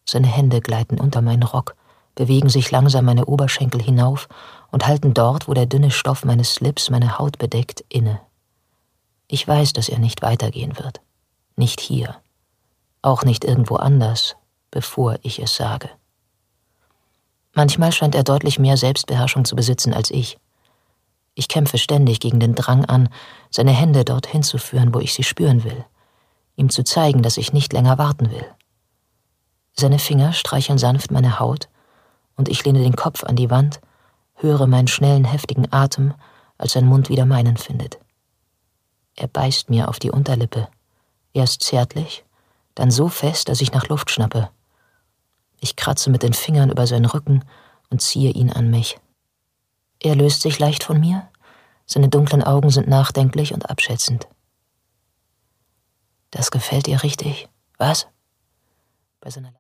Seine Hände gleiten unter meinen Rock, bewegen sich langsam meine Oberschenkel hinauf und halten dort, wo der dünne Stoff meines Slips meine Haut bedeckt, inne. Ich weiß, dass er nicht weitergehen wird. Nicht hier. Auch nicht irgendwo anders, bevor ich es sage. Manchmal scheint er deutlich mehr Selbstbeherrschung zu besitzen als ich. Ich kämpfe ständig gegen den Drang an, seine Hände dorthin zu führen, wo ich sie spüren will, ihm zu zeigen, dass ich nicht länger warten will. Seine Finger streicheln sanft meine Haut, und ich lehne den Kopf an die Wand, höre meinen schnellen, heftigen Atem, als sein Mund wieder meinen findet. Er beißt mir auf die Unterlippe, erst zärtlich, dann so fest, dass ich nach Luft schnappe. Ich kratze mit den Fingern über seinen Rücken und ziehe ihn an mich. Er löst sich leicht von mir, seine dunklen Augen sind nachdenklich und abschätzend. Das gefällt dir richtig, was? Bei seiner